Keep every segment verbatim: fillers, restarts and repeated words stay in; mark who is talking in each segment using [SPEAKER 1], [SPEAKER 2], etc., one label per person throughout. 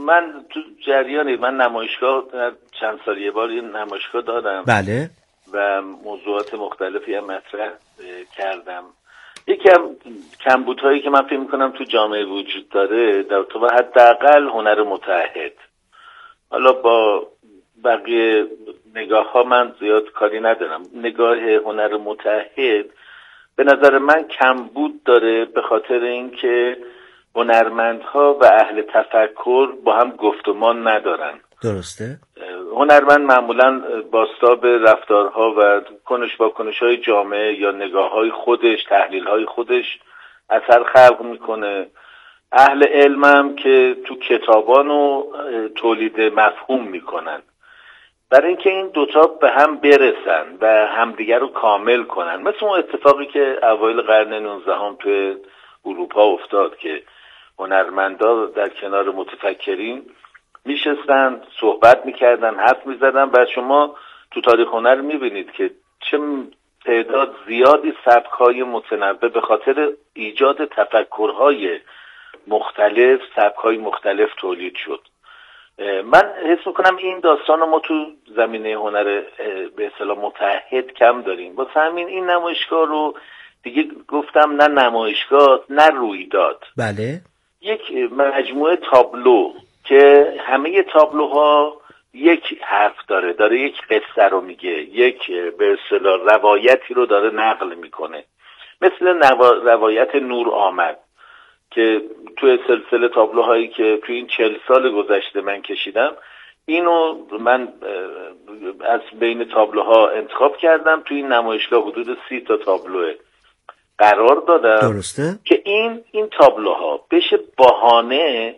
[SPEAKER 1] من تو جریانی من نمایشگاه چند سال یه بار یه نمایشگاه دادم.
[SPEAKER 2] بله.
[SPEAKER 1] و موضوعات مختلفی هم مطرح کردم. یکم کمبودهایی که من فکر می‌کنم تو جامعه وجود داره در تو حداقل هنر متحد. حالا با بقیه نگاه ها من زیاد کاری ندارم. نگاه هنر متحد به نظر من کمبود داره به خاطر اینکه هنرمندها و اهل تفکر با هم گفتمان ندارن.
[SPEAKER 2] درسته.
[SPEAKER 1] هنرمند معمولا بازتاب رفتارها و کنش با کنش‌های جامعه یا نگاه‌های خودش، تحلیل‌های خودش اثر خلق میکنه. اهل علمم که تو کتابانو تولید مفهوم میکنن. برای اینکه این دوتا به هم برسن و همدیگر رو کامل کنن، مثل اون اتفاقی که اوایل قرن نوزدهم تو اروپا افتاد که هنرمندا در کنار متفکرین میشستن، صحبت میکردن، حرف میزدن و شما تو تاریخ هنر میبینید که چه تعداد زیادی سبک‌های متنوع به خاطر ایجاد تفکرهای مختلف، سبک‌های مختلف تولید شد. من حس میکنم این داستان رو ما تو زمینه هنر به اصطلاح متحد کم داریم. واسه همین این نمایشگاه رو دیگه گفتم نه نمایشگاه نه رویداد.
[SPEAKER 2] بله.
[SPEAKER 1] یک مجموعه تابلو که همه تابلوها یک حرف داره، داره یک قصه رو میگه، یک به اصطلاح روایتی رو داره نقل میکنه. مثل روایت نور آمد که توی سلسله تابلوهایی که توی این چهل سال گذشته من کشیدم، اینو من از بین تابلوها انتخاب کردم، توی این نمایشگاه حدود سی تا تابلو قرار دادم.
[SPEAKER 2] درسته.
[SPEAKER 1] که این این تابلوها بشه بهانه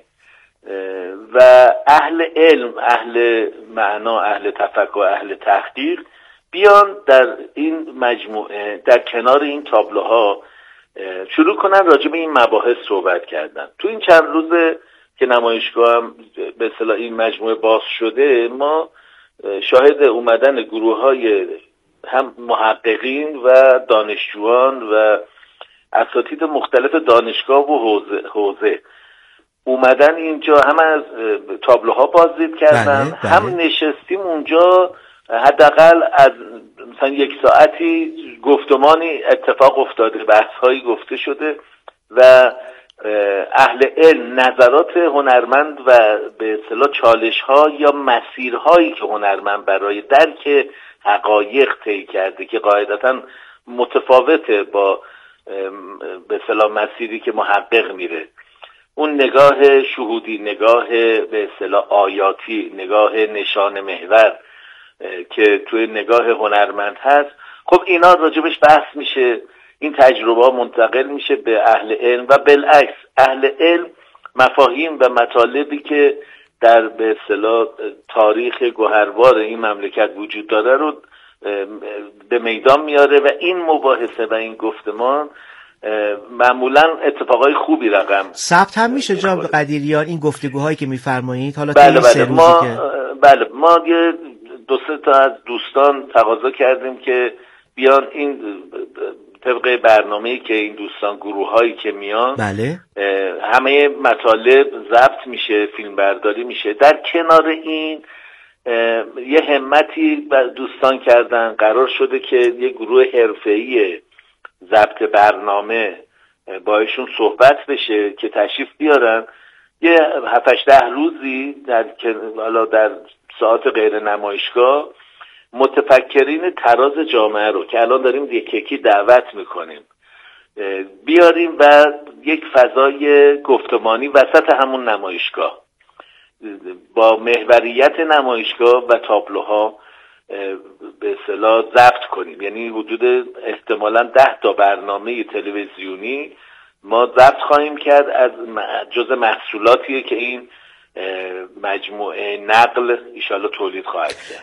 [SPEAKER 1] و اهل علم، اهل معنا، اهل تفکر، اهل تحقیق بیان در این مجموعه در کنار این تابلوها شروع کنن راجع به این مباحث صحبت کردن. تو این چند روزه که نمایشگاه هم به اصطلاح این مجموعه باز شده، ما شاهد اومدن گروه‌های هم محققین و دانشجویان و اساتید مختلف دانشگاه و حوزه, حوزه اومدن اینجا، هم از تابلوها بازدید کردن.
[SPEAKER 2] بله، بله.
[SPEAKER 1] هم نشستیم اونجا حداقل از مثلا یک ساعتی گفتمانی اتفاق افتاده، بحث‌هایی گفته شده و اهل علم نظرات هنرمند و به اصطلاح چالش‌ها یا مسیرهایی که هنرمند برای درک حقایق طی کرده که قاعدتاً متفاوته با به اصطلاح مسیری که محقق میره، اون نگاه شهودی، نگاه به اصطلاح آیاتی، نگاه نشان محور که توی نگاه هنرمند هست، خب اینا راجبش بحث میشه، این تجربه ها منتقل میشه به اهل علم و بالعکس اهل علم مفاهیم و مطالبی که در به اصطلاح تاریخ گوهروار این مملکت وجود داره رو به میدان میاره و این مباحثه و این گفتمان معمولا اتفاقای خوبی رقم
[SPEAKER 2] ثبت هم میشه جناب قدیریان این گفتگوهایی که میفرمایید؟ حالا
[SPEAKER 1] بله
[SPEAKER 2] بله
[SPEAKER 1] ما
[SPEAKER 2] که...
[SPEAKER 1] بله ما یه دو سه تا از دوستان تقاضا کردیم که بیان این طبق برنامه‌ای که این دوستان گروه‌هایی که میان
[SPEAKER 2] بله
[SPEAKER 1] همه مطالب ضبط میشه، فیلم برداری میشه. در کنار این یه همتی دوستان کردن، قرار شده که یه گروه حرفه‌ای ضبط برنامه باهاشون صحبت بشه که تشریف بیارن یه هفت هشت ده روزی در حالا در ساعت غیر نمایشگاه متفکرین تراز جامعه رو که الان داریم یک یکی دعوت میکنیم بیاریم و یک فضای گفتمانی وسط همون نمایشگاه با محوریت نمایشگاه و تابلوها به اصطلاح ضبط کنیم. یعنی حدود احتمالاً ده تا برنامه تلویزیونی ما ضبط خواهیم کرد از جز محصولاتیه که این مجموعه نقل ایشالا تولید خواهد کرد.